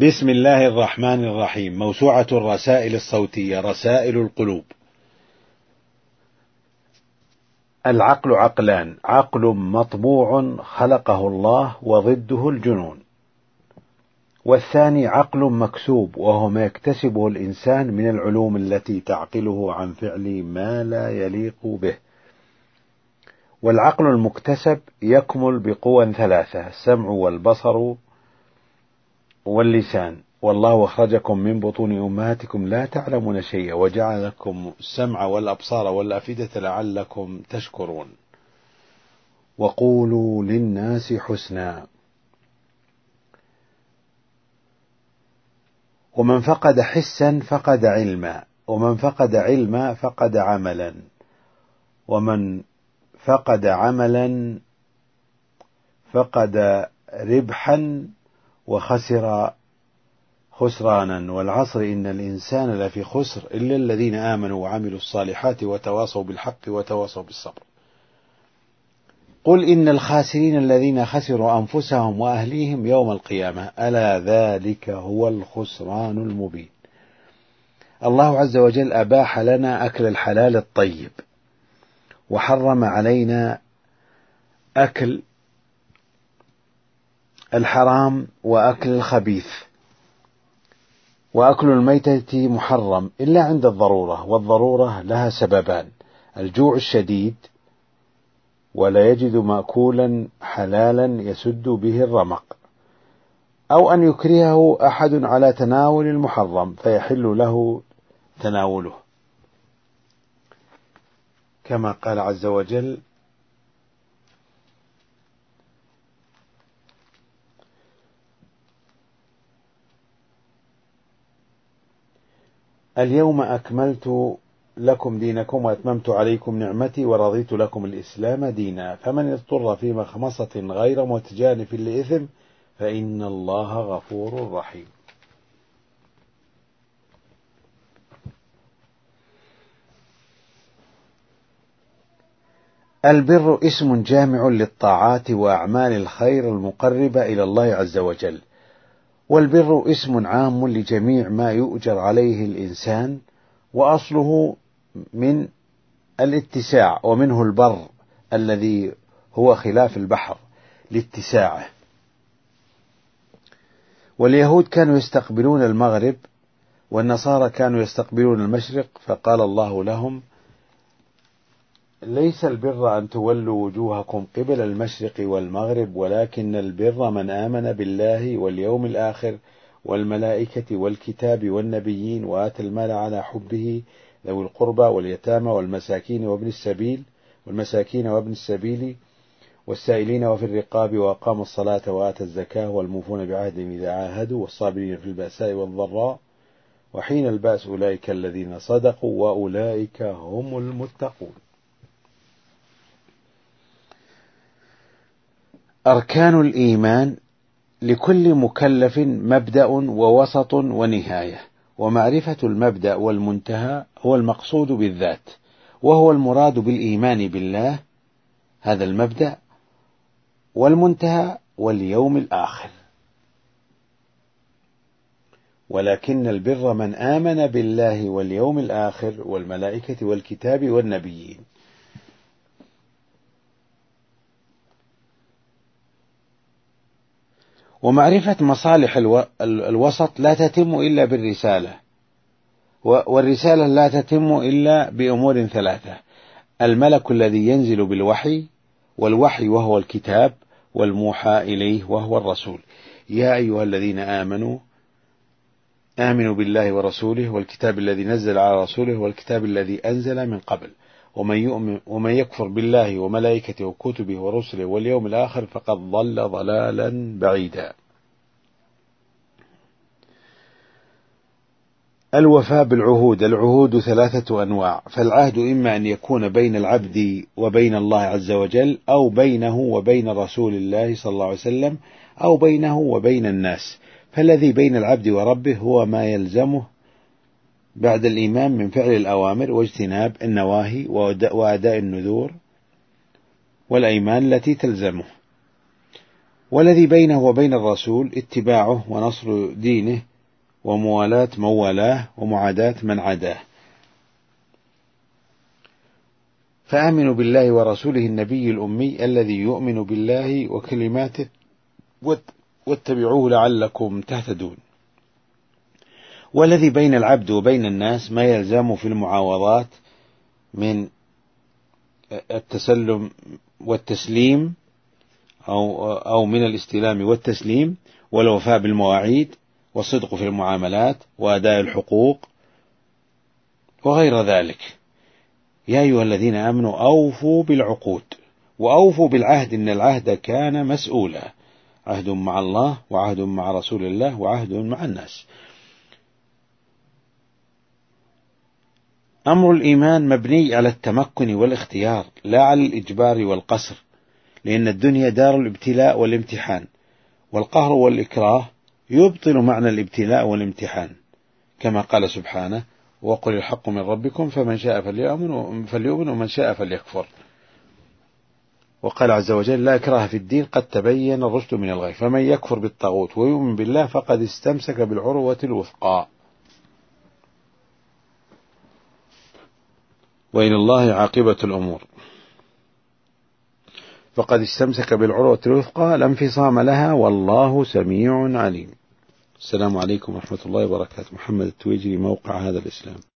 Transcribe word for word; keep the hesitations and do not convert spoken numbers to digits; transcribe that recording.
بسم الله الرحمن الرحيم. موسوعة الرسائل الصوتية رسائل القلوب. العقل عقلان: عقل مطبوع خلقه الله وضده الجنون، والثاني عقل مكسوب وهو ما يكتسبه الإنسان من العلوم التي تعقله عن فعل ما لا يليق به. والعقل المكتسب يكمل بقوى ثلاثة: السمع والبصر واللسان. والله أخرجكم من بطون أمهاتكم لا تعلمون شيئا وجعل لكم السمع والأبصار والأفئدة لعلكم تشكرون. وقولوا للناس حسنا. ومن فقد حسا فقد علما، ومن فقد علما فقد عملا، ومن فقد عملا فقد ربحا وخسر خسرانا. والعصر إن الإنسان لفي خسر إلا الذين آمنوا وعملوا الصالحات وتواصوا بالحق وتواصوا بالصبر. قل إن الخاسرين الذين خسروا أنفسهم وأهليهم يوم القيامة ألا ذلك هو الخسران المبين. الله عز وجل أباح لنا أكل الحلال الطيب، وحرم علينا أكل الحرام وأكل الخبيث. وأكل الميتة محرم إلا عند الضرورة، والضرورة لها سببان: الجوع الشديد، ولا يجد مأكولا حلالا يسد به الرمق، أو أن يكرهه أحد على تناول المحرم فيحل له تناوله، كما قال عز وجل: اليوم أكملت لكم دينكم وأتممت عليكم نعمتي ورضيت لكم الإسلام دينا، فمن اضطر في مخمصة غير متجانف لإثم فإن الله غفور رحيم. البر اسم جامع للطاعات وأعمال الخير المقربة إلى الله عز وجل. والبر اسم عام لجميع ما يؤجر عليه الإنسان، وأصله من الاتساع، ومنه البر الذي هو خلاف البحر لاتساعه. واليهود كانوا يستقبلون المغرب، والنصارى كانوا يستقبلون المشرق، فقال الله لهم: ليس البر أن تولوا وجوهكم قبل المشرق والمغرب، ولكن البر من آمن بالله واليوم الآخر والملائكة والكتاب والنبيين وآتى المال على حبه ذوي القربى واليتامى والمساكين وابن السبيل والمساكين وابن السبيل والسائلين وفي الرقاب وأقام الصلاة وآتى الزكاة والموفون بعهدهم إذا عاهدوا والصابرين في البأساء والضراء وحين البأس أولئك الذين صدقوا وأولئك هم المتقون. أركان الإيمان لكل مكلف مبدأ ووسط ونهاية، ومعرفة المبدأ والمنتهى هو المقصود بالذات، وهو المراد بالإيمان بالله، هذا المبدأ، والمنتهى واليوم الآخر. ولكن البر من آمن بالله واليوم الآخر والملائكة والكتاب والنبيين. ومعرفة مصالح الوسط لا تتم إلا بالرسالة، والرسالة لا تتم إلا بأمور ثلاثة: الملك الذي ينزل بالوحي، والوحي وهو الكتاب، والموحى إليه وهو الرسول. يا أيها الذين آمنوا آمنوا بالله ورسوله والكتاب الذي نزل على رسوله والكتاب الذي أنزل من قبل، ومن يؤمن ومن يكفر بالله وملائكته وكتبه ورسله واليوم الآخر فقد ضل ضلالا بعيدا. الوفاء بالعهود. العهود ثلاثة أنواع: فالعهد إما أن يكون بين العبد وبين الله عز وجل، أو بينه وبين رسول الله صلى الله عليه وسلم، أو بينه وبين الناس. فالذي بين العبد وربه هو ما يلزمه بعد الإيمان من فعل الأوامر واجتناب النواهي وأداء النذور والأيمان التي تلزمه. والذي بينه وبين الرسول اتباعه ونصر دينه وموالاة من والاه ومعاداة من عاداه. فآمنوا بالله ورسوله النبي الأمي الذي يؤمن بالله وكلماته واتبعوه لعلكم تهتدون. والذي بين العبد وبين الناس ما يلزم في المعاوضات من التسلم والتسليم أو أو من الاستلام والتسليم والوفاء بالمواعيد والصدق في المعاملات وأداء الحقوق وغير ذلك. يا أيها الذين آمنوا أوفوا بالعقود وأوفوا بالعهد إن العهد كان مسؤولا، عهد مع الله وعهد مع رسول الله وعهد مع الناس. أمر الإيمان مبني على التمكن والاختيار لا على الإجبار والقصر، لأن الدنيا دار الابتلاء والامتحان، والقهر والإكراه يبطل معنى الابتلاء والامتحان، كما قال سبحانه: وقل الحق من ربكم فمن شاء فليؤمن ومن شاء فليكفر. وقال عز وجل: لا إكراه في الدين قد تبين الرشد من الغي، فمن يكفر بالطاغوت ويؤمن بالله فقد استمسك بالعروة الوثقى، وإلى الله عاقبة الأمور. فقد استمسك بالعروة الوثقى لا انفصام لها والله سميع عليم. السلام عليكم ورحمة الله وبركاته. محمد التويجري، موقع هذا الإسلام.